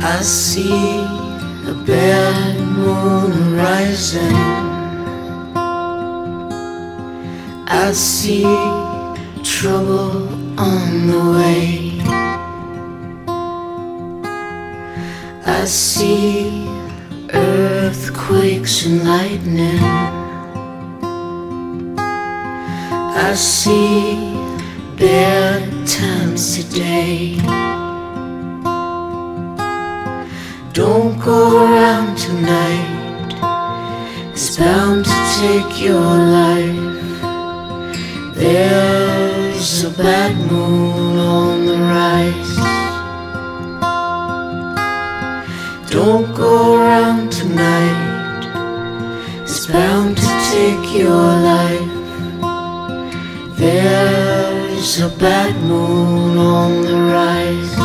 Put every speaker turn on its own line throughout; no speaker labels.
I see a bad moon rising. I see trouble on the way. I see earthquakes and lightning. I see bad times today. Don't go around tonight, it's bound to take your life. There's a bad moon on the rise. Don't go around tonight, it's bound to take your life. There's a bad moon on the rise.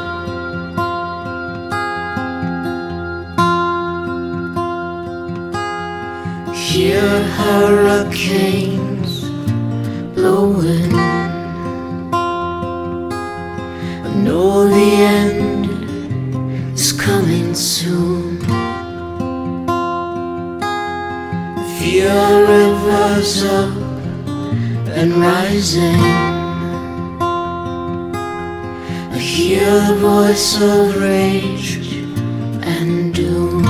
Hear hurricanes blowing. I know the end is coming soon. Feel rivers up and rising. I hear the voice of rage and doom.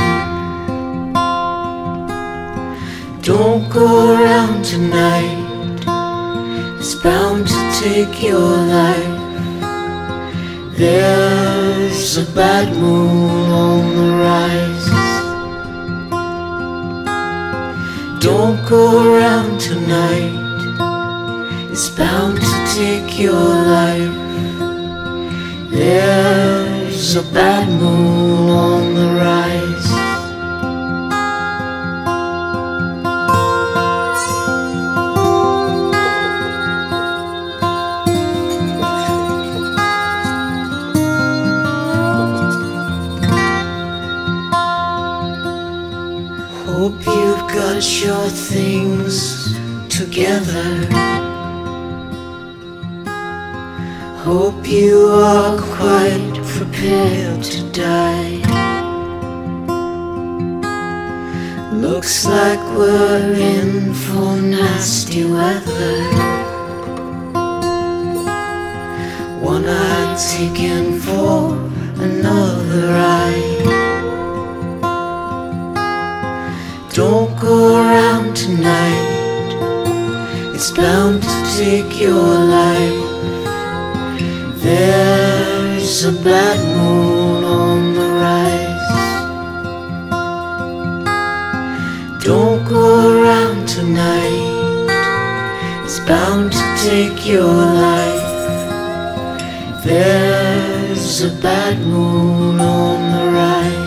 Don't go around tonight, it's bound to take your life. There's a bad moon on the rise. Don't go around tonight, it's bound to take your life. There's a bad moon on the rise. Hope you've got your things together. Hope you are quite prepared to die. Looks like we're in for nasty weather. One eye taken for another eye. Don't go around tonight, it's bound to take your life. There's a bad moon on the rise. Don't go around tonight, it's bound to take your life. There's a bad moon on the rise.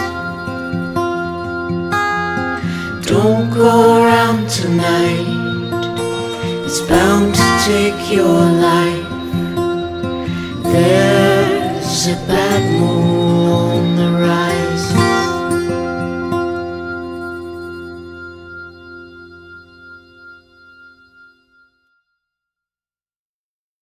Don't go around tonight, it's bound to take your life. There's a bad moon on the